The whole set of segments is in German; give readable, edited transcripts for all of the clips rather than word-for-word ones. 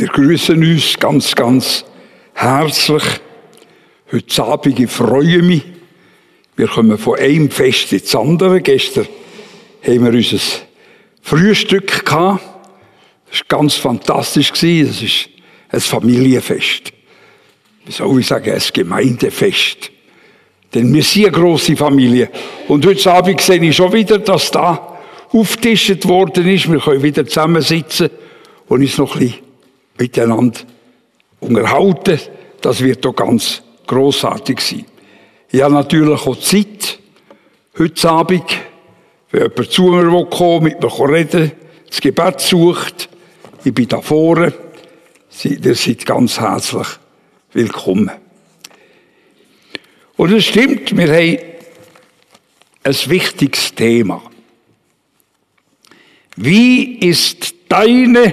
Wir grüßen uns ganz, ganz herzlich. Heute Abend, ich freue mich. Wir kommen von einem Fest ins andere. Gestern haben wir unser Frühstück gehabt. Das war ganz fantastisch. Es ist ein Familienfest. Wie soll ich sagen, ein Gemeindefest. Denn wir sind eine grosse Familie. Und heute Abend sehe ich schon wieder, dass da aufgetischt worden ist. Wir können wieder zusammensitzen und uns noch ein bisschen miteinander unterhalten. Das wird doch ganz grossartig sein. Ich habe natürlich auch Zeit, heute Abend, wenn jemand zu mir kommen will, mit mir reden, das Gebet sucht. Ich bin da vorne. Ihr seid ganz herzlich willkommen. Und es stimmt, wir haben ein wichtiges Thema. Wie ist deine,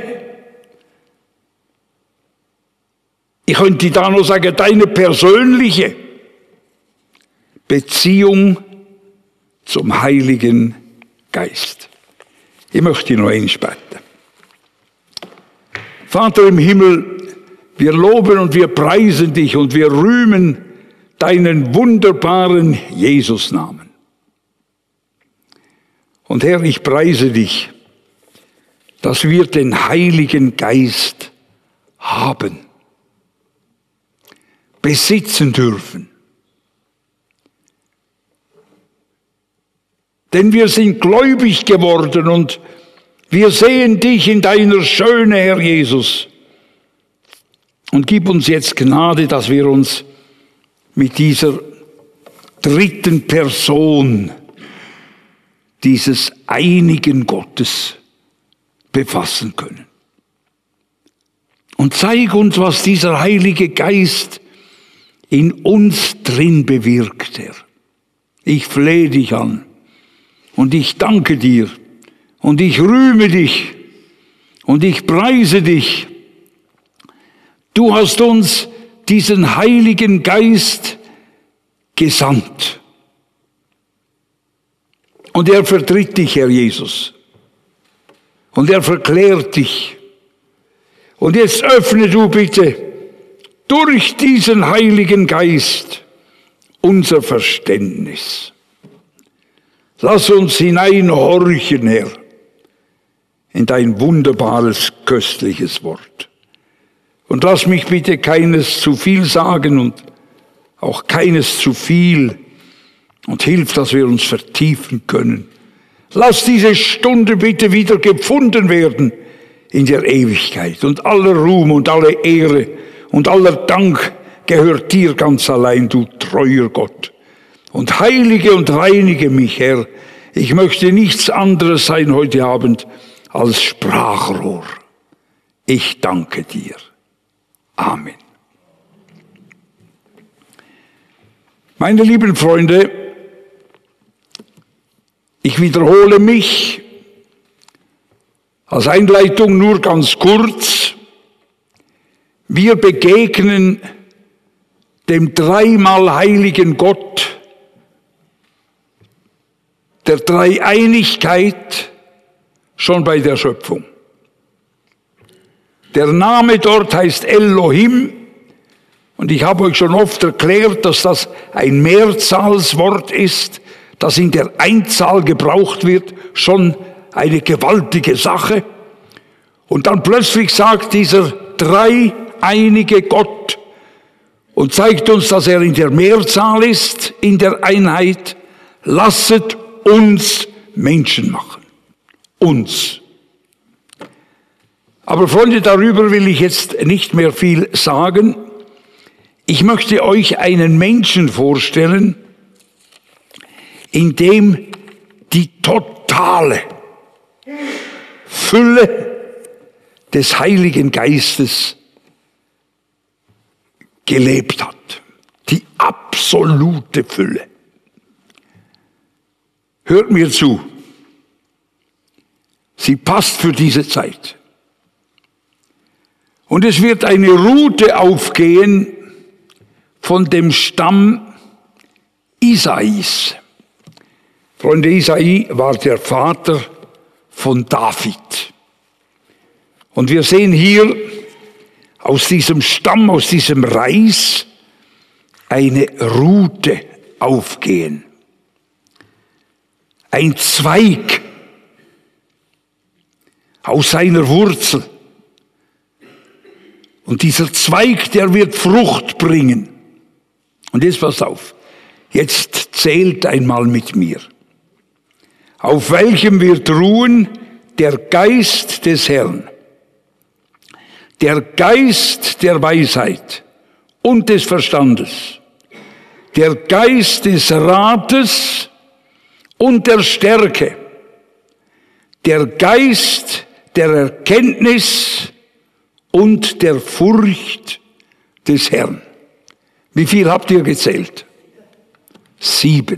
ich könnte da noch sagen, deine persönliche Beziehung zum Heiligen Geist? Ich möchte noch einmal beten. Vater im Himmel, wir loben und wir preisen dich und wir rühmen deinen wunderbaren Jesusnamen. Und Herr, ich preise dich, dass wir den Heiligen Geist haben, besitzen dürfen. Denn wir sind gläubig geworden und wir sehen dich in deiner Schöne, Herr Jesus. Und gib uns jetzt Gnade, dass wir uns mit dieser dritten Person dieses einigen Gottes befassen können. Und zeig uns, was dieser Heilige Geist in uns drin bewirkt, Herr. Ich flehe dich an und ich danke dir und ich rühme dich und ich preise dich. Du hast uns diesen Heiligen Geist gesandt. Und er vertritt dich, Herr Jesus. Und er verklärt dich. Und jetzt öffne du bitte durch diesen Heiligen Geist unser Verständnis. Lass uns hineinhorchen, Herr, in dein wunderbares, köstliches Wort. Und lass mich bitte keines zu viel sagen und auch keines zu viel. Und hilf, dass wir uns vertiefen können. Lass diese Stunde bitte wieder gefunden werden in der Ewigkeit. Und aller Ruhm und alle Ehre und aller Dank gehört dir ganz allein, du treuer Gott. Und heilige und reinige mich, Herr. Ich möchte nichts anderes sein heute Abend als Sprachrohr. Ich danke dir. Amen. Meine lieben Freunde, ich wiederhole mich als Einleitung nur ganz kurz. Wir begegnen dem dreimal heiligen Gott, der Dreieinigkeit, schon bei der Schöpfung. Der Name dort heißt Elohim und ich habe euch schon oft erklärt, dass das ein Mehrzahlswort ist, das in der Einzahl gebraucht wird, schon eine gewaltige Sache. Und dann plötzlich sagt dieser dreieinige Gott und zeigt uns, dass er in der Mehrzahl ist, in der Einheit. Lasset uns Menschen machen. Uns. Aber Freunde, darüber will ich jetzt nicht mehr viel sagen. Ich möchte euch einen Menschen vorstellen, in dem die totale Fülle des Heiligen Geistes gelebt hat. Die absolute Fülle. Hört mir zu. Sie passt für diese Zeit. Und es wird eine Rute aufgehen von dem Stamm Isais. Freunde, Isai war der Vater von David. Und wir sehen hier aus diesem Stamm, aus diesem Reis eine Rute aufgehen. Ein Zweig aus seiner Wurzel. Und dieser Zweig, der wird Frucht bringen. Und jetzt pass auf, jetzt zählt einmal mit mir. Auf welchem wird ruhen der Geist des Herrn, der Geist der Weisheit und des Verstandes, der Geist des Rates und der Stärke, der Geist der Erkenntnis und der Furcht des Herrn. Wie viel habt ihr gezählt? 7.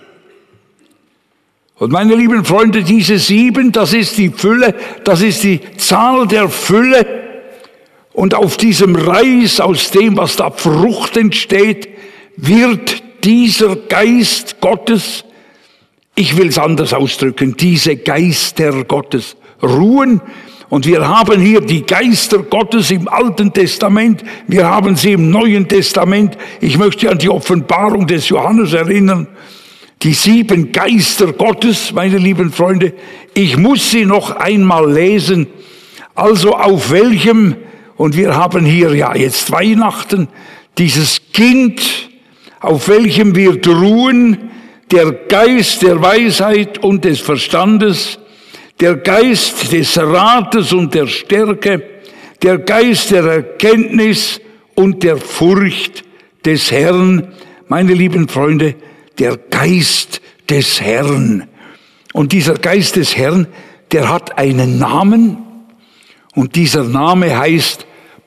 Und meine lieben Freunde, diese 7, das ist die Fülle, das ist die Zahl der Fülle. Und auf diesem Reis, aus dem, was da Frucht entsteht, wird dieser Geist Gottes, ich will es anders ausdrücken, diese Geister Gottes ruhen. Und wir haben hier die Geister Gottes im Alten Testament, wir haben sie im Neuen Testament. Ich möchte an die Offenbarung des Johannes erinnern. Die 7 Geister Gottes, meine lieben Freunde, ich muss sie noch einmal lesen. Also auf welchem, und wir haben hier ja jetzt Weihnachten, dieses Kind, auf welchem wird ruhen der Geist der Weisheit und des Verstandes, der Geist des Rates und der Stärke, der Geist der Erkenntnis und der Furcht des Herrn. Meine lieben Freunde, der Geist des Herrn. Und dieser Geist des Herrn, der hat einen Namen. Und dieser Name heißt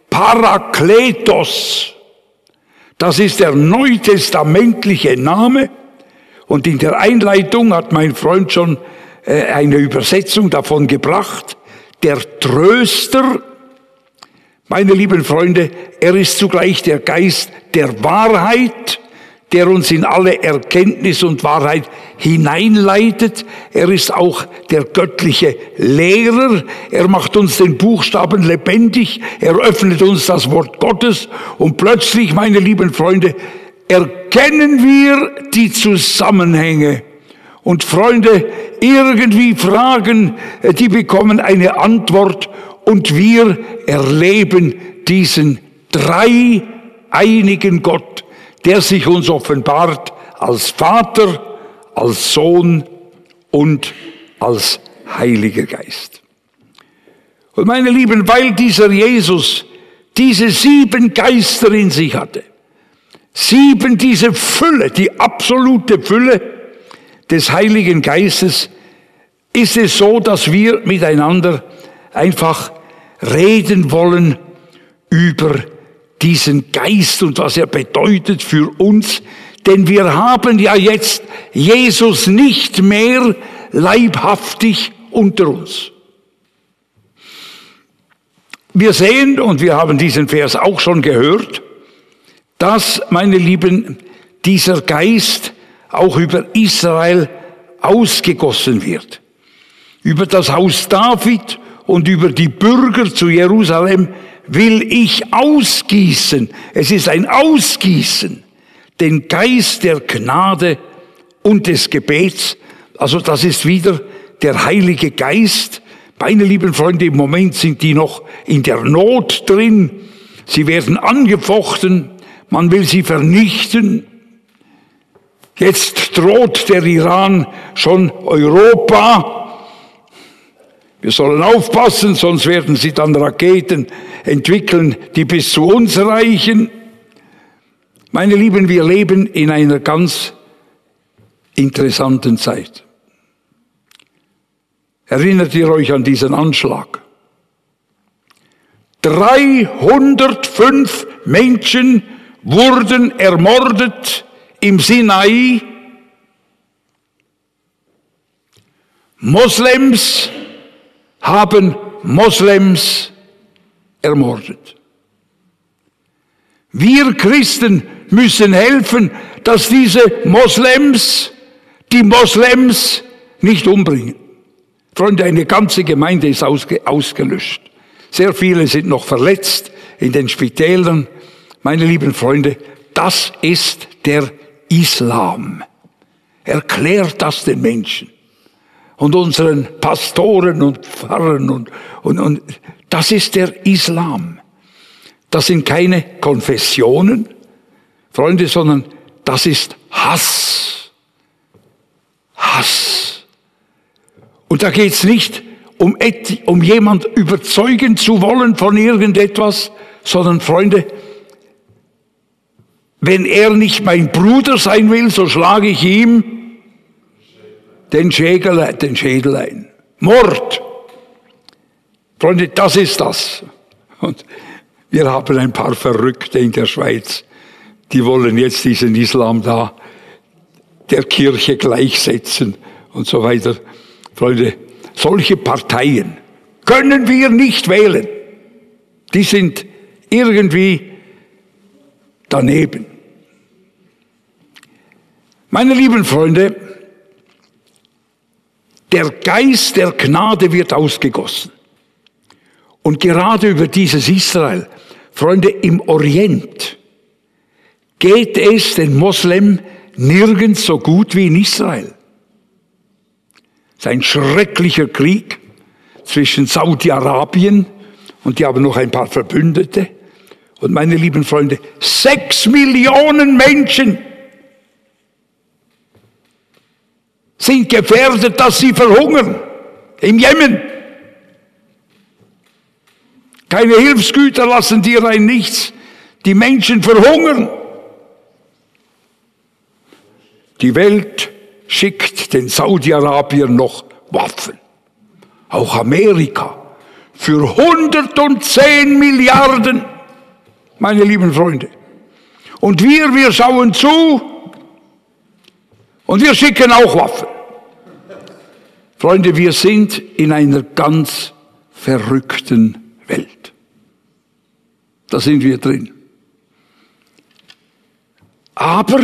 Parakletos. Das ist der neutestamentliche Name. Und in der Einleitung hat mein Freund schon eine Übersetzung davon gebracht. Der Tröster, meine lieben Freunde, er ist zugleich der Geist der Wahrheit, der uns in alle Erkenntnis und Wahrheit hineinleitet. Er ist auch der göttliche Lehrer. Er macht uns den Buchstaben lebendig. Er öffnet uns das Wort Gottes. Und plötzlich, meine lieben Freunde, erkennen wir die Zusammenhänge. Und Freunde, irgendwie Fragen, die bekommen eine Antwort. Und wir erleben diesen dreieinigen Gott, der sich uns offenbart als Vater, als Sohn und als Heiliger Geist. Und meine Lieben, weil dieser Jesus diese 7 Geister in sich hatte, 7, diese Fülle, die absolute Fülle des Heiligen Geistes, ist es so, dass wir miteinander einfach reden wollen über diesen Geist und was er bedeutet für uns. Denn wir haben ja jetzt Jesus nicht mehr leibhaftig unter uns. Wir sehen, und wir haben diesen Vers auch schon gehört, dass, meine Lieben, dieser Geist auch über Israel ausgegossen wird. Über das Haus David und über die Bürger zu Jerusalem will ich ausgießen. Es ist ein Ausgießen. Den Geist der Gnade und des Gebets. Also das ist wieder der Heilige Geist. Meine lieben Freunde, im Moment sind die noch in der Not drin. Sie werden angefochten. Man will sie vernichten. Jetzt droht der Iran schon Europa. Wir sollen aufpassen, sonst werden sie dann Raketen entwickeln, die bis zu uns reichen. Meine Lieben, wir leben in einer ganz interessanten Zeit. Erinnert ihr euch an diesen Anschlag? 305 Menschen wurden ermordet im Sinai. Moslems haben Moslems ermordet. Wir Christen müssen helfen, dass diese Moslems die Moslems nicht umbringen. Freunde, eine ganze Gemeinde ist ausgelöscht. Sehr viele sind noch verletzt. in den Spitälern. Meine lieben Freunde, das ist der Islam. Erklärt das den Menschen und unseren Pastoren und Pfarrern und das ist der Islam. Das sind keine Konfessionen, Freunde, sondern das ist Hass. Hass. Und da geht es nicht um jemand überzeugen zu wollen von irgendetwas, sondern Freunde, wenn er nicht mein Bruder sein will, so schlage ich ihm den Schädel ein. Mord. Freunde, das ist das. Und wir haben ein paar Verrückte in der Schweiz, die wollen jetzt diesen Islam da der Kirche gleichsetzen und so weiter. Freunde, solche Parteien können wir nicht wählen. Die sind irgendwie daneben. Meine lieben Freunde, der Geist der Gnade wird ausgegossen. Und gerade über dieses Israel, Freunde, im Orient geht es den Moslem nirgends so gut wie in Israel. Es ist ein schrecklicher Krieg zwischen Saudi-Arabien und die haben noch ein paar Verbündete. Und meine lieben Freunde, 6 Millionen Menschen sind gefährdet, dass sie verhungern im Jemen. Keine Hilfsgüter lassen die rein, nichts. Die Menschen verhungern. Die Welt schickt den Saudi-Arabiern noch Waffen. Auch Amerika. Für 110 Milliarden, meine lieben Freunde. Und wir schauen zu und wir schicken auch Waffen. Freunde, wir sind in einer ganz verrückten Welt. Da sind wir drin. Aber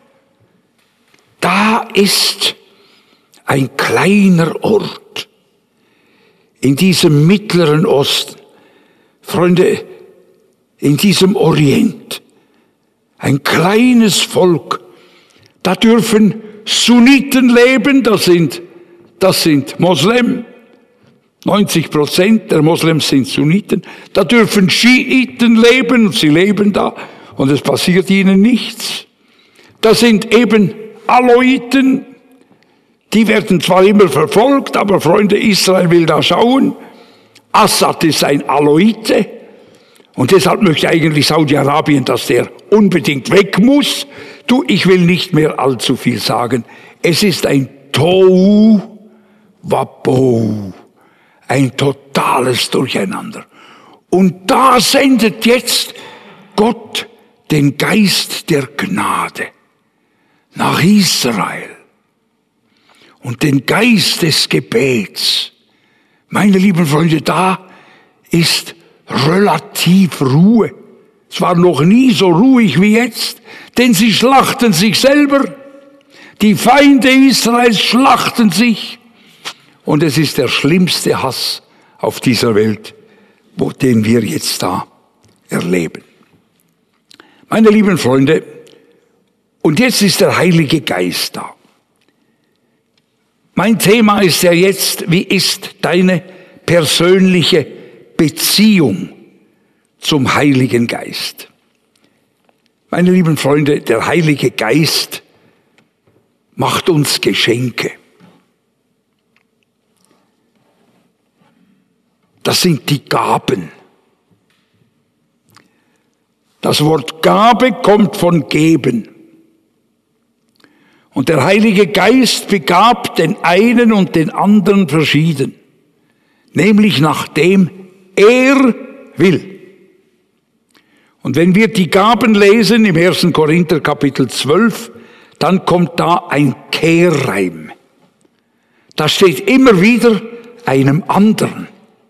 da ist ein kleiner Ort in diesem Mittleren Osten, Freunde, in diesem Orient, ein kleines Volk. Da dürfen Sunniten leben, das sind Moslem. 90% der Moslems sind Sunniten. Da dürfen Schiiten leben und sie leben da und es passiert ihnen nichts. Da sind eben Alawiten, die werden zwar immer verfolgt, aber Freunde, Israel will da schauen. Assad ist ein Alawite und deshalb möchte eigentlich Saudi-Arabien, dass der unbedingt weg muss. Ich will nicht mehr allzu viel sagen. Es ist ein Tohu Wabohu, ein totales Durcheinander. Und da sendet jetzt Gott den Geist der Gnade nach Israel und den Geist des Gebets. Meine lieben Freunde, da ist relativ Ruhe. Es war noch nie so ruhig wie jetzt, denn sie schlachten sich selber. Die Feinde Israels schlachten sich. Und es ist der schlimmste Hass auf dieser Welt, den wir jetzt da erleben. Meine lieben Freunde, und jetzt ist der Heilige Geist da. Mein Thema ist ja jetzt, wie ist deine persönliche Beziehung zum Heiligen Geist? Meine lieben Freunde, der Heilige Geist macht uns Geschenke. Das sind die Gaben. Das Wort Gabe kommt von geben. Und der Heilige Geist begabt den einen und den anderen verschieden, nämlich nachdem er will. Und wenn wir die Gaben lesen im 1. Korinther Kapitel 12, dann kommt da ein Kehrreim. Da steht immer wieder einem anderen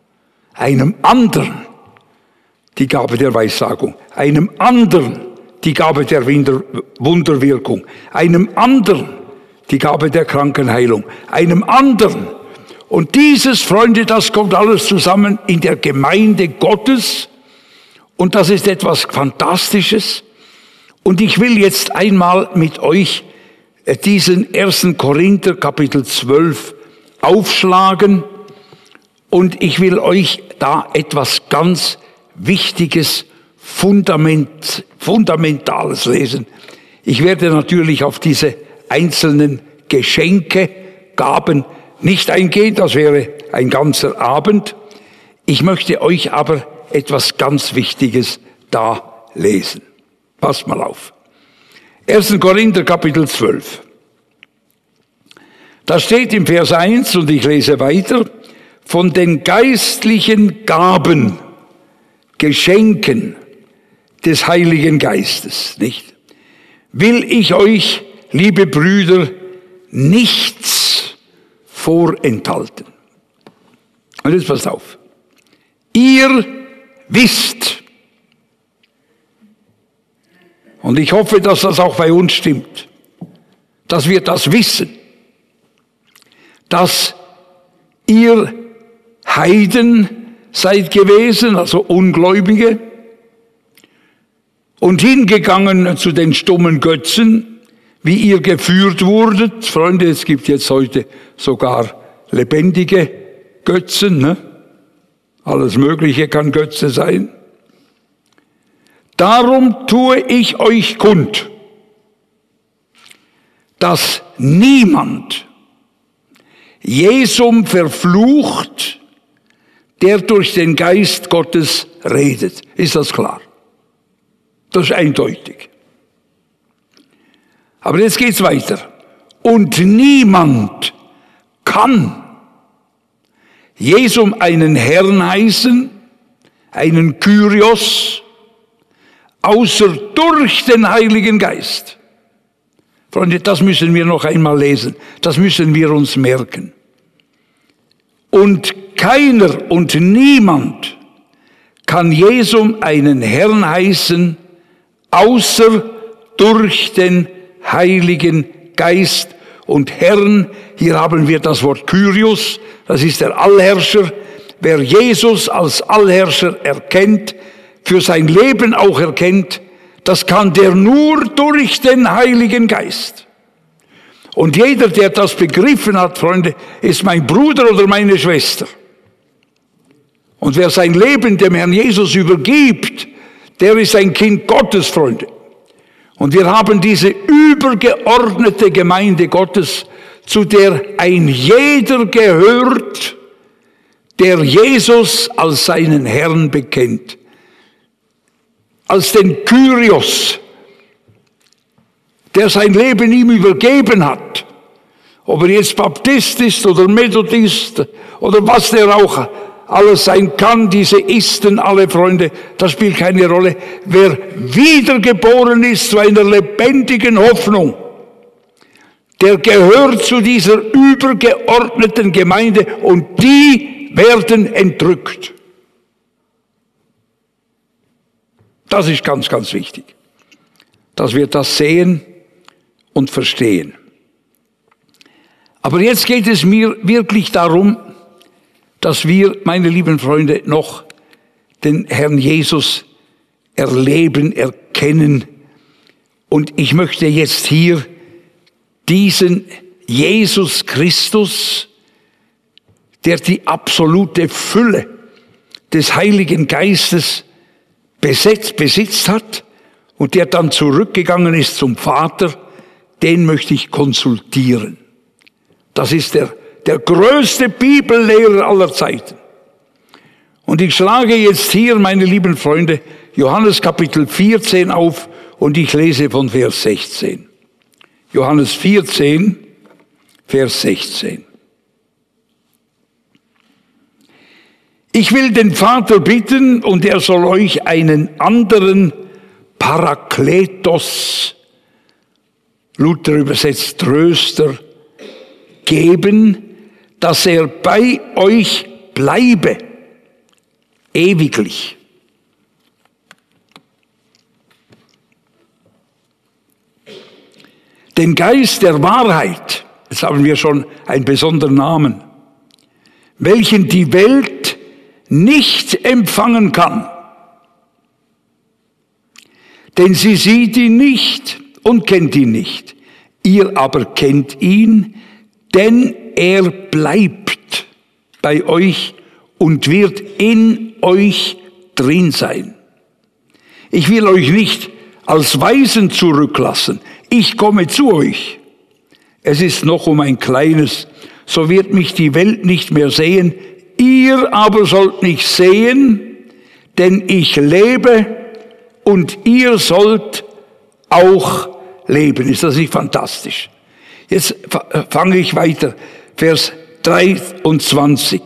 die Gabe der Weissagung, einem anderen die Gabe der Wunderwirkung, einem anderen die Gabe der Krankenheilung, einem anderen. Und dieses, Freunde, das kommt alles zusammen in der Gemeinde Gottes Und das ist etwas Fantastisches. Und ich will jetzt einmal mit euch diesen 1. Korinther Kapitel 12 aufschlagen. Und ich will euch da etwas ganz Wichtiges, Fundamentales lesen. Ich werde natürlich auf diese einzelnen Geschenke, Gaben nicht eingehen, das wäre ein ganzer Abend. Ich möchte euch aber etwas ganz Wichtiges da lesen. Passt mal auf. 1. Korinther Kapitel 12. Da steht im Vers 1, und ich lese weiter, von den geistlichen Gaben, Geschenken des Heiligen Geistes, nicht? Will ich euch, liebe Brüder, nichts vorenthalten. Und jetzt passt auf. Ihr wisst, und ich hoffe, dass das auch bei uns stimmt, dass wir das wissen, dass ihr Heiden seid gewesen, also Ungläubige, und hingegangen zu den stummen Götzen, wie ihr geführt wurdet. Freunde, es gibt jetzt heute sogar lebendige Götzen, ne? Alles Mögliche kann Götze sein. Darum tue ich euch kund, dass niemand Jesum verflucht, der durch den Geist Gottes redet. Ist das klar? Das ist eindeutig. Aber jetzt geht's weiter. Und niemand kann Jesum einen Herrn heißen, einen Kyrios, außer durch den Heiligen Geist. Freunde, das müssen wir noch einmal lesen. Das müssen wir uns merken. Und keiner und niemand kann Jesum einen Herrn heißen, außer durch den Heiligen Geist. Und Herrn, hier haben wir das Wort Kyrios, das ist der Allherrscher. Wer Jesus als Allherrscher erkennt, für sein Leben auch erkennt, das kann der nur durch den Heiligen Geist. Und jeder, der das begriffen hat, Freunde, ist mein Bruder oder meine Schwester. Und wer sein Leben dem Herrn Jesus übergibt, der ist ein Kind Gottes, Freunde. Und wir haben diese übergeordnete Gemeinde Gottes, zu der ein jeder gehört, der Jesus als seinen Herrn bekennt. Als den Kyrios, der sein Leben ihm übergeben hat. Ob er jetzt Baptist ist oder Methodist oder was der auch alles sein kann, diese Isten, alle Freunde, das spielt keine Rolle. Wer wiedergeboren ist zu einer lebendigen Hoffnung, der gehört zu dieser übergeordneten Gemeinde und die werden entrückt. Das ist ganz, ganz wichtig, dass wir das sehen und verstehen. Aber jetzt geht es mir wirklich darum, dass wir, meine lieben Freunde, noch den Herrn Jesus erleben, erkennen. Und ich möchte jetzt hier diesen Jesus Christus, der die absolute Fülle des Heiligen Geistes besitzt hat und der dann zurückgegangen ist zum Vater, den möchte ich konsultieren. Das ist der größte Bibellehrer aller Zeiten. Und ich schlage jetzt hier, meine lieben Freunde, Johannes Kapitel 14 auf und ich lese von Vers 16. Johannes 14, Vers 16. Ich will den Vater bitten, und er soll euch einen anderen Parakletos, Luther übersetzt Tröster, geben, dass er bei euch bleibe, ewiglich. Den Geist der Wahrheit, jetzt haben wir schon einen besonderen Namen, welchen die Welt nicht empfangen kann, denn sie sieht ihn nicht und kennt ihn nicht. Ihr aber kennt ihn, denn er bleibt bei euch und wird in euch drin sein. Ich will euch nicht als Waisen zurücklassen. Ich komme zu euch. Es ist noch um ein kleines, so wird mich die Welt nicht mehr sehen. Ihr aber sollt mich sehen, denn ich lebe und ihr sollt auch leben. Ist das nicht fantastisch? Jetzt fange ich weiter. Vers 23.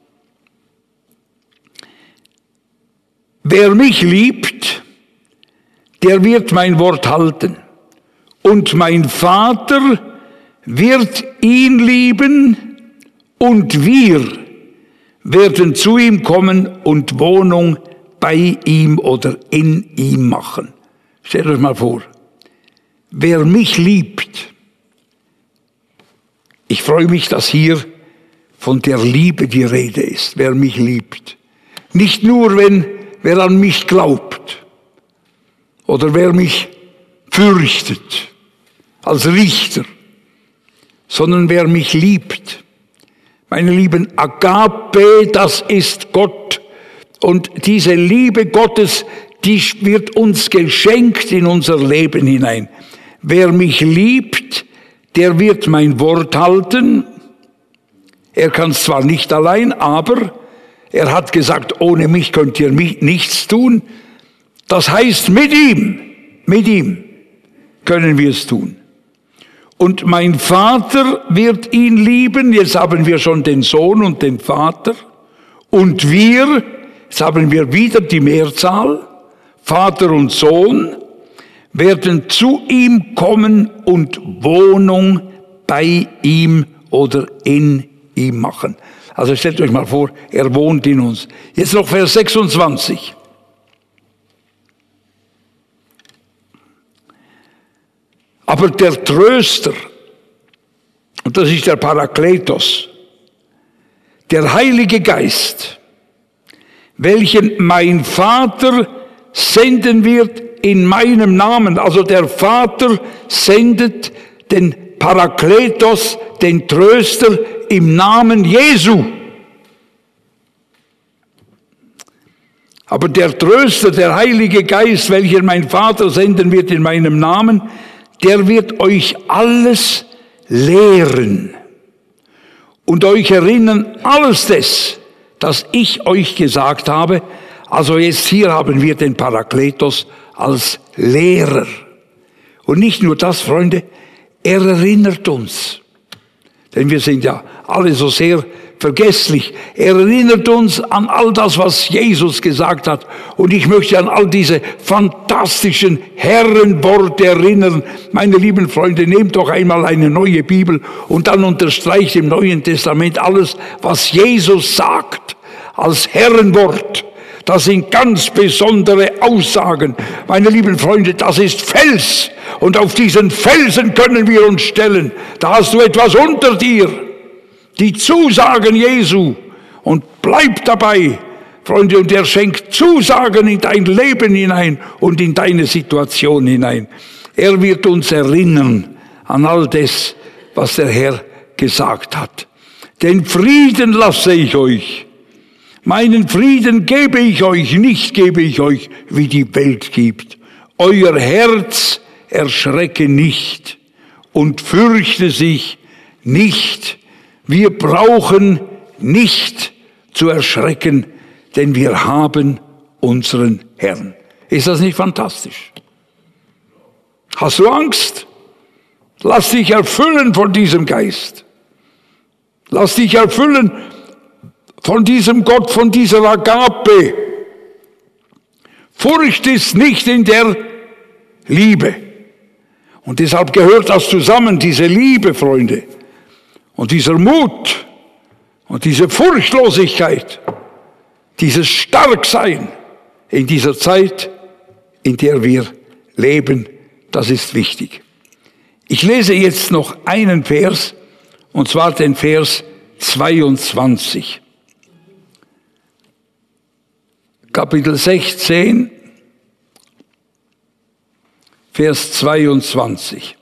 Wer mich liebt, der wird mein Wort halten. Und mein Vater wird ihn lieben und wir werden zu ihm kommen und Wohnung bei ihm oder in ihm machen. Stellt euch mal vor, wer mich liebt, ich freue mich, dass hier von der Liebe die Rede ist, wer mich liebt. Nicht nur, wer an mich glaubt oder wer mich fürchtet als Richter, sondern wer mich liebt. Meine Lieben, Agape, das ist Gott. Und diese Liebe Gottes, die wird uns geschenkt in unser Leben hinein. Wer mich liebt, der wird mein Wort halten. Er kann es zwar nicht allein, aber er hat gesagt, ohne mich könnt ihr nichts tun. Das heißt, mit ihm können wir es tun. Und mein Vater wird ihn lieben. Jetzt haben wir schon den Sohn und den Vater. Und wir, jetzt haben wir wieder die Mehrzahl, Vater und Sohn, werden zu ihm kommen und Wohnung bei ihm oder in ihm machen. Also stellt euch mal vor, er wohnt in uns. Jetzt noch Vers 26. Aber der Tröster, und das ist der Parakletos, der Heilige Geist, welchen mein Vater senden wird in meinem Namen. Also der Vater sendet den Parakletos, den Tröster, im Namen Jesu. Aber der Tröster, der Heilige Geist, welchen mein Vater senden wird in meinem Namen, der wird euch alles lehren und euch erinnern, alles das ich euch gesagt habe. Also jetzt hier haben wir den Parakletos als Lehrer. Und nicht nur das, Freunde, er erinnert uns. Denn wir sind ja alle so sehr vergesslich. Er erinnert uns an all das, was Jesus gesagt hat. Und ich möchte an all diese fantastischen Herrenworte erinnern. Meine lieben Freunde, nehmt doch einmal eine neue Bibel und dann unterstreicht im Neuen Testament alles, was Jesus sagt, als Herrenwort. Das sind ganz besondere Aussagen. Meine lieben Freunde, das ist Fels. Und auf diesen Felsen können wir uns stellen. Da hast du etwas unter dir. Die Zusagen Jesu. Und bleib dabei, Freunde. Und er schenkt Zusagen in dein Leben hinein und in deine Situation hinein. Er wird uns erinnern an all das, was der Herr gesagt hat. Den Frieden lasse ich euch. Meinen Frieden gebe ich euch, nicht gebe ich euch, wie die Welt gibt. Euer Herz erschrecke nicht und fürchte sich nicht. Wir brauchen nicht zu erschrecken, denn wir haben unseren Herrn. Ist das nicht fantastisch? Hast du Angst? Lass dich erfüllen von diesem Geist. Lass dich erfüllen von diesem Gott, von dieser Agape. Furcht ist nicht in der Liebe. Und deshalb gehört das zusammen, diese Liebe, Freunde. Und dieser Mut und diese Furchtlosigkeit, dieses Starksein in dieser Zeit, in der wir leben, das ist wichtig. Ich lese jetzt noch einen Vers, und zwar den Vers 22. Kapitel 16, Vers 22.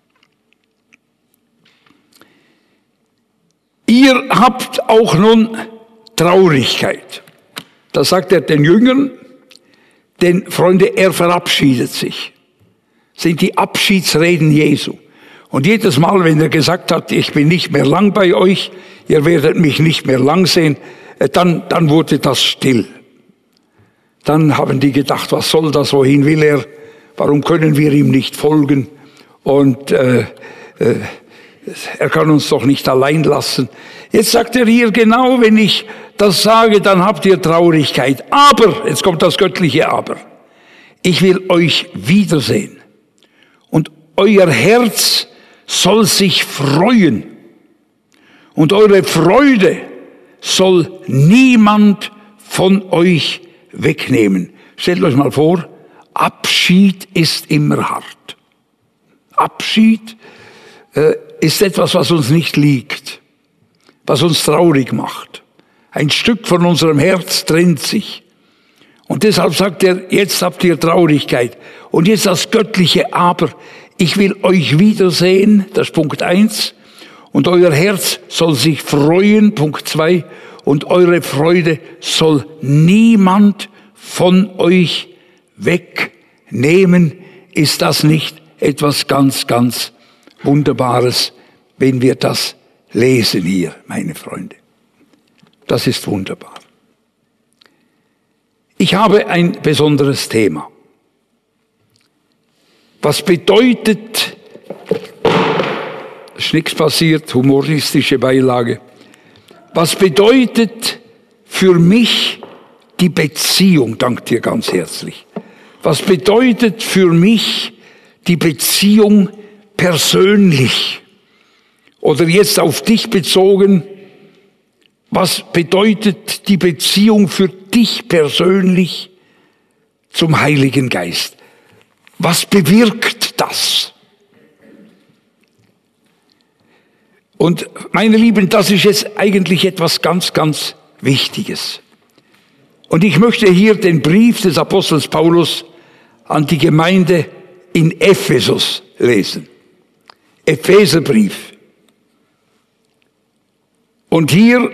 Ihr habt auch nun Traurigkeit. Das sagt er den Jüngern, denn Freunde, er verabschiedet sich. Das sind die Abschiedsreden Jesu. Und jedes Mal, wenn er gesagt hat, ich bin nicht mehr lang bei euch, ihr werdet mich nicht mehr lang sehen, dann wurde das still. Dann haben die gedacht, was soll das, wohin will er, warum können wir ihm nicht folgen und er kann uns doch nicht allein lassen. Jetzt sagt er hier genau, wenn ich das sage, dann habt ihr Traurigkeit. Aber, jetzt kommt das göttliche Aber, ich will euch wiedersehen und euer Herz soll sich freuen und eure Freude soll niemand von euch wegnehmen. Stellt euch mal vor, Abschied ist immer hart. Abschied ist etwas, was uns nicht liegt, was uns traurig macht. Ein Stück von unserem Herz trennt sich. Und deshalb sagt er, jetzt habt ihr Traurigkeit. Und jetzt das göttliche Aber. Ich will euch wiedersehen, das ist Punkt 1. Und euer Herz soll sich freuen, Punkt 2. Und eure Freude soll niemand von euch wegnehmen. Ist das nicht etwas ganz, ganz Wunderbares, wenn wir das lesen hier, meine Freunde? Das ist wunderbar. Ich habe ein besonderes Thema. Was bedeutet, ist nichts passiert, humoristische Beilage. Was bedeutet für mich die Beziehung, dank dir ganz herzlich. Was bedeutet für mich die Beziehung persönlich? Oder jetzt auf dich bezogen, was bedeutet die Beziehung für dich persönlich zum Heiligen Geist? Was bewirkt das? Und meine Lieben, das ist jetzt eigentlich etwas ganz, ganz Wichtiges. Und ich möchte hier den Brief des Apostels Paulus an die Gemeinde in Ephesus lesen. Epheserbrief. Und hier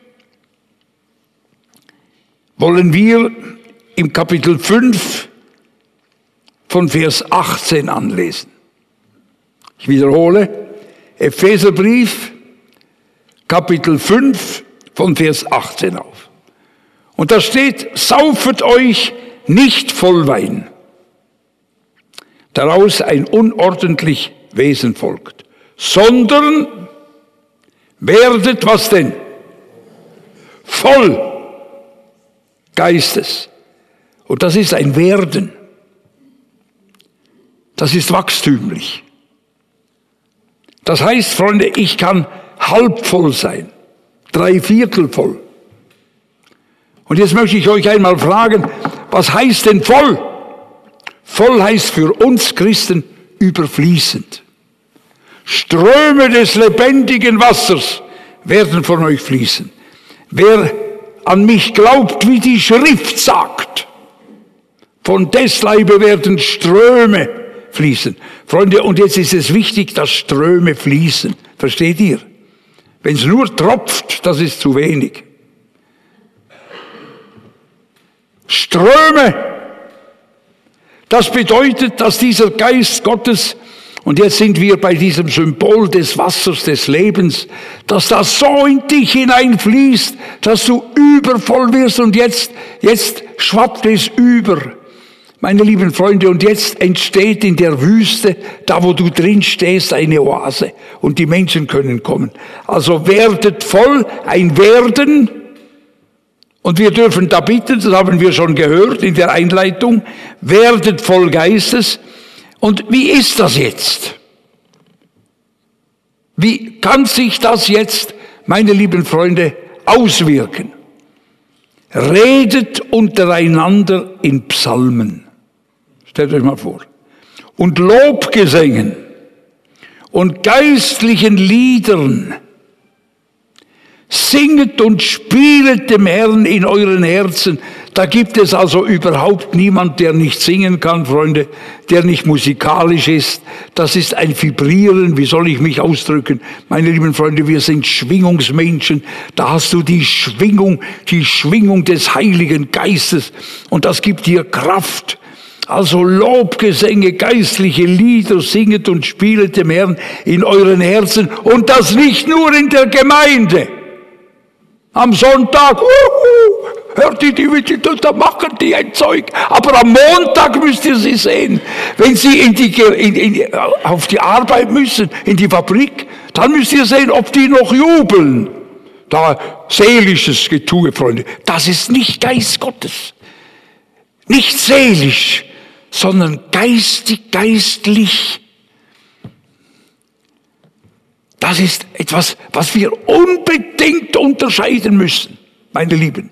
wollen wir im Kapitel 5 von Vers 18 anlesen. Ich wiederhole, Epheserbrief, Kapitel 5 von Vers 18 auf. Und da steht, saufet euch nicht voll Wein, daraus ein unordentlich Wesen folgt, sondern werdet was denn? Voll Geistes. Und das ist ein Werden. Das ist wachstümlich. Das heißt, Freunde, ich kann halb voll sein, 3/4 voll. Und jetzt möchte ich euch einmal fragen, was heißt denn voll? Voll heißt für uns Christen überfließend. Ströme des lebendigen Wassers werden von euch fließen. Wer an mich glaubt, wie die Schrift sagt, von des Leibe werden Ströme fließen. Freunde, und jetzt ist es wichtig, dass Ströme fließen. Versteht ihr? Wenn es nur tropft, das ist zu wenig. Ströme. Das bedeutet, dass dieser Geist Gottes, und jetzt sind wir bei diesem Symbol des Wassers des Lebens, dass das so in dich hineinfließt, dass du übervoll wirst und jetzt schwappt es über. Meine lieben Freunde, und jetzt entsteht in der Wüste, da wo du drin stehst, eine Oase und die Menschen können kommen. Also werdet voll, ein Werden. Und wir dürfen da bitten, das haben wir schon gehört in der Einleitung, werdet voll Geistes. Und wie ist das jetzt? Wie kann sich das jetzt, meine lieben Freunde, auswirken? Redet untereinander in Psalmen. Stellt euch mal vor. Und Lobgesängen und geistlichen Liedern. Singet und spielet dem Herrn in euren Herzen. Da gibt es also überhaupt niemand, der nicht singen kann, Freunde, der nicht musikalisch ist. Das ist ein Vibrieren, wie soll ich mich ausdrücken? Meine lieben Freunde, wir sind Schwingungsmenschen. Da hast du die Schwingung des Heiligen Geistes. Und das gibt dir Kraft. Also Lobgesänge, geistliche Lieder, singet und spielet dem Herrn in euren Herzen. Und das nicht nur in der Gemeinde. Am Sonntag, hört ihr die, da machen die ein Zeug. Aber am Montag müsst ihr sie sehen. Wenn sie auf die Arbeit müssen, in die Fabrik, dann müsst ihr sehen, ob die noch jubeln. Da seelisches Getue, Freunde. Das ist nicht Geist Gottes. Nicht seelisch, sondern geistlich. Das ist etwas, was wir unbedingt unterscheiden müssen, meine Lieben.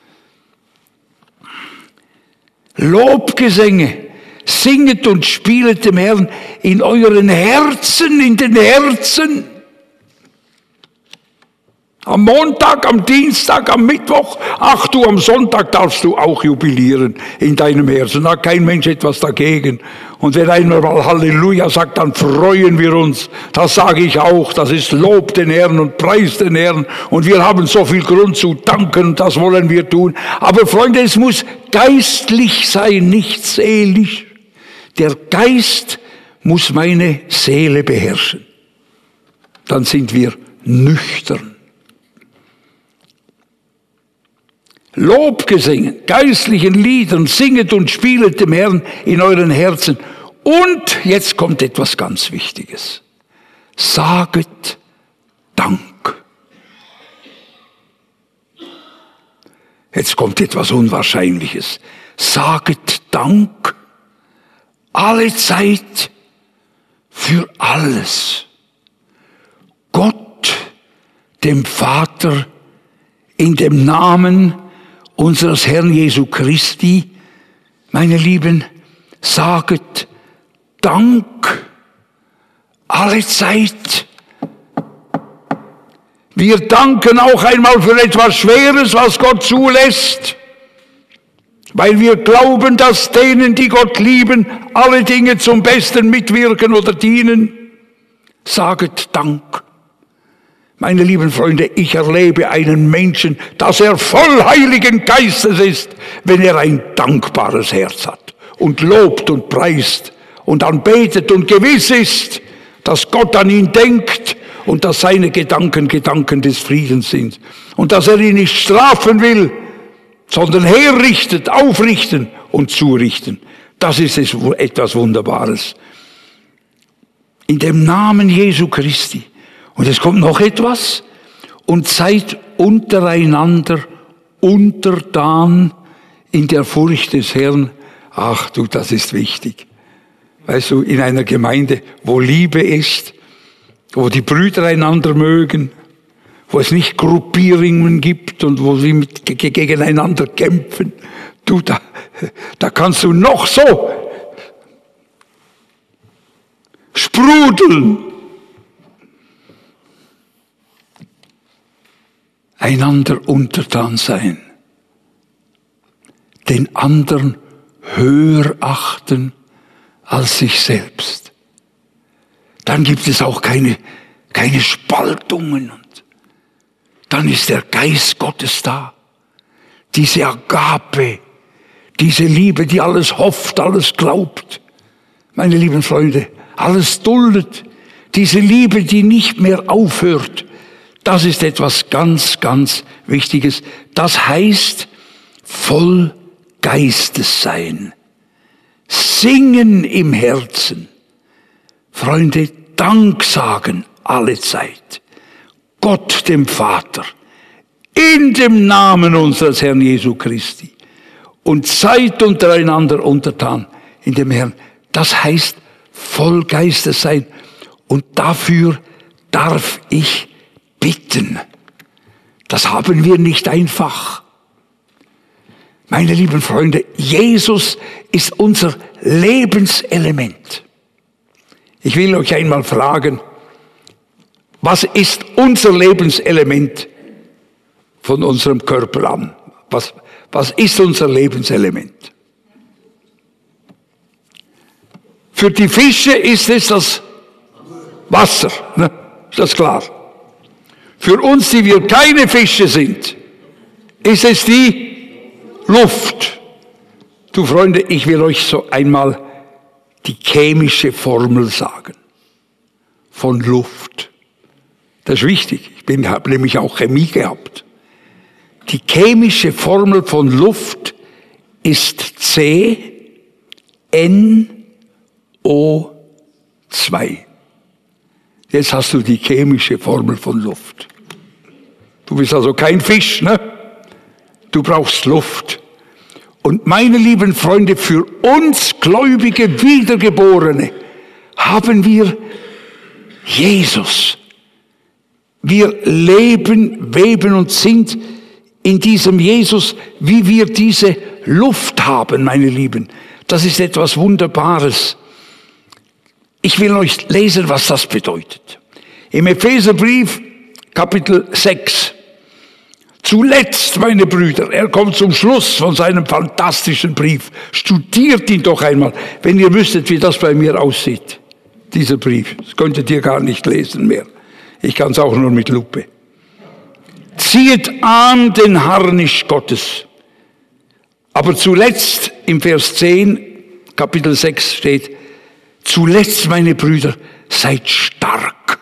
Lobgesänge, singet und spielet dem Herrn in euren Herzen, in den Herzen. Am Montag, am Dienstag, am Mittwoch, ach du, am Sonntag darfst du auch jubilieren in deinem Herzen. Da hat kein Mensch etwas dagegen. Und wenn einer mal Halleluja sagt, dann freuen wir uns. Das sage ich auch. Das ist Lob den Herrn und Preis den Herrn. Und wir haben so viel Grund zu danken. Das wollen wir tun. Aber Freunde, es muss geistlich sein, nicht seelisch. Der Geist muss meine Seele beherrschen. Dann sind wir nüchtern. Lobgesängen, geistlichen Liedern, singet und spielet dem Herrn in euren Herzen. Und jetzt kommt etwas ganz Wichtiges. Saget Dank. Jetzt kommt etwas Unwahrscheinliches. Saget Dank alle Zeit für alles. Gott, dem Vater, in dem Namen unseres Herrn Jesu Christi, meine Lieben, saget Dank alle Zeit. Wir danken auch einmal für etwas Schweres, was Gott zulässt, weil wir glauben, dass denen, die Gott lieben, alle Dinge zum Besten mitwirken oder dienen. Saget Dank. Meine lieben Freunde, ich erlebe einen Menschen, dass er voll Heiligen Geistes ist, wenn er ein dankbares Herz hat und lobt und preist und anbetet und gewiss ist, dass Gott an ihn denkt und dass seine Gedanken Gedanken des Friedens sind und dass er ihn nicht strafen will, sondern herrichtet, aufrichten und zurichten. Das ist etwas Wunderbares. In dem Namen Jesu Christi. Und es kommt noch etwas. Und seid untereinander untertan in der Furcht des Herrn. Ach du, das ist wichtig. Weißt du, in einer Gemeinde, wo Liebe ist, wo die Brüder einander mögen, wo es nicht Gruppierungen gibt und wo sie gegeneinander kämpfen. Du, da kannst du noch so sprudeln. Einander untertan sein, den anderen höher achten als sich selbst. Dann gibt es auch keine Spaltungen und dann ist der Geist Gottes da. Diese Agape, diese Liebe, die alles hofft, alles glaubt. Meine lieben Freunde, alles duldet. Diese Liebe, die nicht mehr aufhört. Das ist etwas ganz, ganz Wichtiges. Das heißt, voll Geistes sein. Singen im Herzen. Freunde, Dank sagen alle Zeit. Gott dem Vater. In dem Namen unseres Herrn Jesu Christi. Und seid untereinander untertan in dem Herrn. Das heißt, voll Geistes sein. Und dafür darf ich bitten. Das haben wir nicht einfach. Meine lieben Freunde, Jesus ist unser Lebenselement. Ich will euch einmal fragen, was ist unser Lebenselement von unserem Körper an? Was Was ist unser Lebenselement? Für die Fische ist es das Wasser, ne? Ist das klar? Für uns, die wir keine Fische sind, ist es die Luft. Du Freunde, ich will euch so einmal die chemische Formel sagen von Luft. Das ist wichtig. Ich habe nämlich auch Chemie gehabt. Die chemische Formel von Luft ist CnO2. Jetzt hast du die chemische Formel von Luft. Du bist also kein Fisch, ne? Du brauchst Luft. Und meine lieben Freunde, für uns gläubige Wiedergeborene haben wir Jesus. Wir leben, weben und sind in diesem Jesus, wie wir diese Luft haben, meine Lieben. Das ist etwas Wunderbares. Ich will euch lesen, was das bedeutet. Im Epheserbrief, Kapitel 6. Zuletzt, meine Brüder, er kommt zum Schluss von seinem fantastischen Brief. Studiert ihn doch einmal, wenn ihr wüsstet, wie das bei mir aussieht. Dieser Brief, das könntet ihr gar nicht lesen mehr. Ich kann es auch nur mit Lupe. Ziehet an den Harnisch Gottes. Aber zuletzt, im Vers 10, Kapitel 6 steht, zuletzt, meine Brüder, seid stark.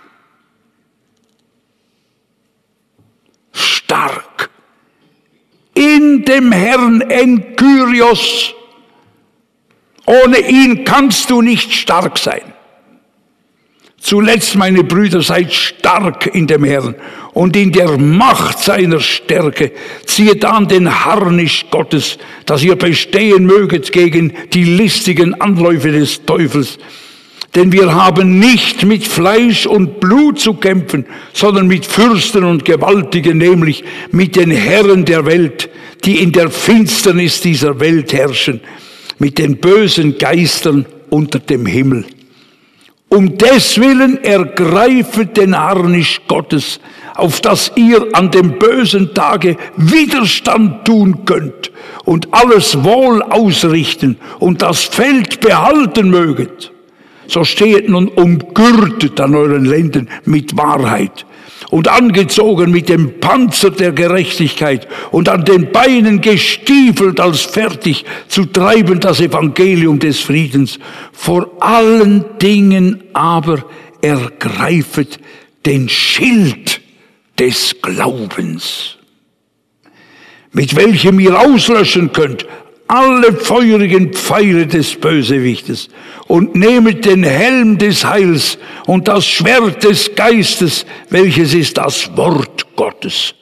Stark. In dem Herrn en Kyrios. Ohne ihn kannst du nicht stark sein. Zuletzt, meine Brüder, seid stark in dem Herrn und in der Macht seiner Stärke. Zieht an den Harnisch Gottes, dass ihr bestehen möget gegen die listigen Anläufe des Teufels. Denn wir haben nicht mit Fleisch und Blut zu kämpfen, sondern mit Fürsten und Gewaltigen, nämlich mit den Herren der Welt, die in der Finsternis dieser Welt herrschen, mit den bösen Geistern unter dem Himmel. Um deswillen ergreifet den Harnisch Gottes, auf dass ihr an dem bösen Tage Widerstand tun könnt und alles wohl ausrichten und das Feld behalten möget. So stehet nun umgürtet an euren Lenden mit Wahrheit und angezogen mit dem Panzer der Gerechtigkeit und an den Beinen gestiefelt, als fertig zu treiben das Evangelium des Friedens. Vor allen Dingen aber ergreifet den Schild des Glaubens, mit welchem ihr auslöschen könnt alle feurigen Pfeile des Bösewichtes, und nehmet den Helm des Heils und das Schwert des Geistes, welches ist das Wort Gottes.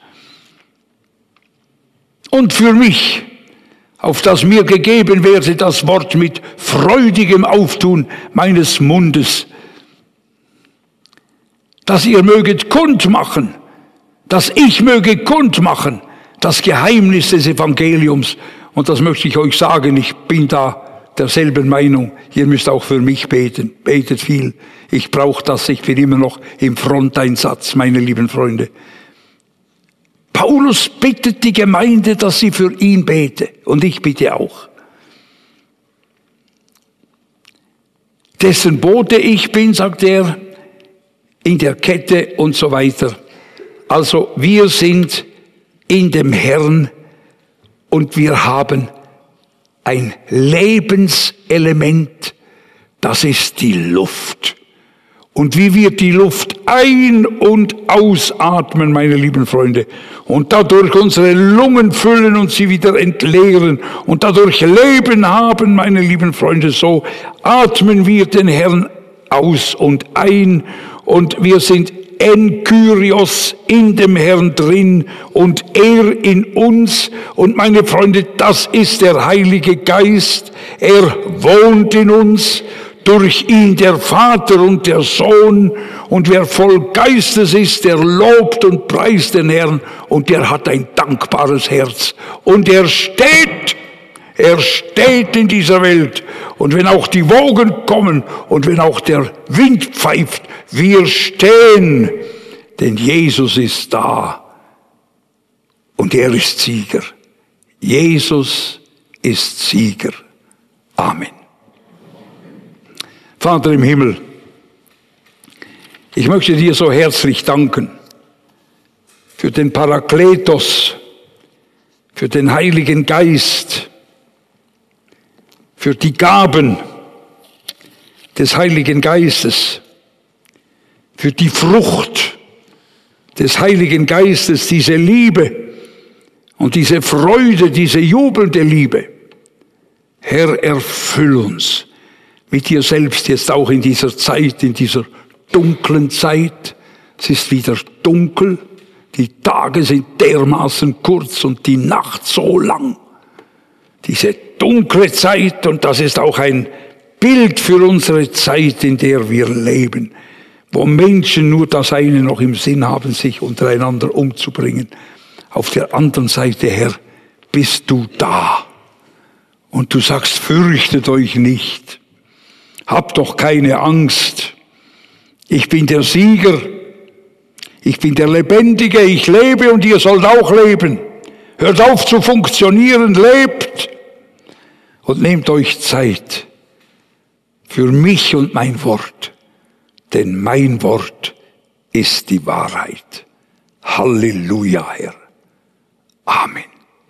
Und für mich, auf das mir gegeben werde, das Wort mit freudigem Auftun meines Mundes, dass ihr möget kundmachen, dass ich möge kundmachen, das Geheimnis des Evangeliums. Und das möchte ich euch sagen, ich bin da derselben Meinung. Ihr müsst auch für mich beten. Betet viel. Ich brauche das. Ich bin immer noch im Fronteinsatz, meine lieben Freunde. Paulus bittet die Gemeinde, dass sie für ihn bete. Und ich bitte auch. Dessen Bote ich bin, sagt er, in der Kette und so weiter. Also wir sind in dem Herrn und wir haben ein Lebenselement, das ist die Luft. Und wie wir die Luft ein- und ausatmen, meine lieben Freunde, und dadurch unsere Lungen füllen und sie wieder entleeren und dadurch Leben haben, meine lieben Freunde, so atmen wir den Herrn aus und ein und wir sind en Kyrios, in dem Herrn drin und er in uns. Und meine Freunde, das ist der Heilige Geist. Er wohnt in uns, durch ihn der Vater und der Sohn. Und wer voll Geistes ist, der lobt und preist den Herrn und der hat ein dankbares Herz. Und er steht in dieser Welt. Und wenn auch die Wogen kommen und wenn auch der Wind pfeift, wir stehen, denn Jesus ist da und er ist Sieger. Jesus ist Sieger. Amen. Vater im Himmel, ich möchte dir so herzlich danken für den Parakletos, für den Heiligen Geist, für die Gaben des Heiligen Geistes, für die Frucht des Heiligen Geistes, diese Liebe und diese Freude, diese jubelnde Liebe. Herr, erfüll uns mit dir selbst jetzt auch in dieser Zeit, in dieser dunklen Zeit. Es ist wieder dunkel, die Tage sind dermaßen kurz und die Nacht so lang. Diese dunkle Zeit, und das ist auch ein Bild für unsere Zeit, in der wir leben, wo Menschen nur das eine noch im Sinn haben, sich untereinander umzubringen. Auf der anderen Seite, Herr, bist du da. Und du sagst, fürchtet euch nicht. Habt doch keine Angst. Ich bin der Sieger. Ich bin der Lebendige. Ich lebe und ihr sollt auch leben. Hört auf zu funktionieren, lebt. Und nehmt euch Zeit für mich und mein Wort. Denn mein Wort ist die Wahrheit. Halleluja, Herr. Amen.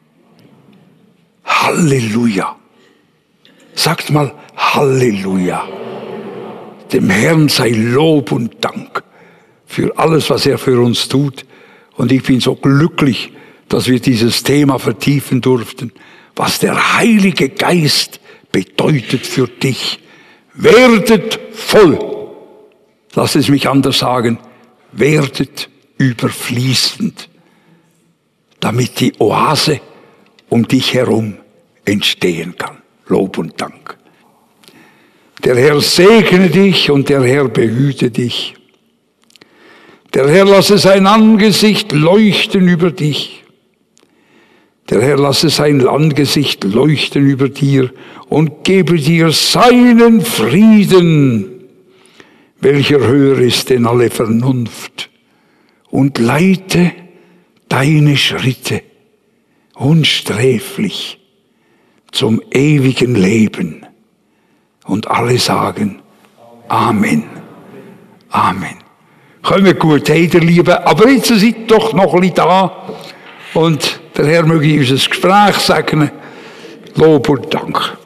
Halleluja. Sagt mal Halleluja. Dem Herrn sei Lob und Dank für alles, was er für uns tut. Und ich bin so glücklich, dass wir dieses Thema vertiefen durften, was der Heilige Geist bedeutet für dich. Werdet voll. Lass es mich anders sagen. Werdet überfließend, damit die Oase um dich herum entstehen kann. Lob und Dank. Der Herr segne dich und der Herr behüte dich. Der Herr lasse sein Angesicht leuchten über dich. Der Herr lasse sein Angesicht leuchten über dir und gebe dir seinen Frieden, welcher höher ist denn alle Vernunft, und leite deine Schritte unsträflich zum ewigen Leben. Und alle sagen Amen. Amen. Können wir gut, hey, der Liebe, aber jetzt seid doch noch ein bisschen da und der Herr möge unser Gespräch segnen. Lob und Dank.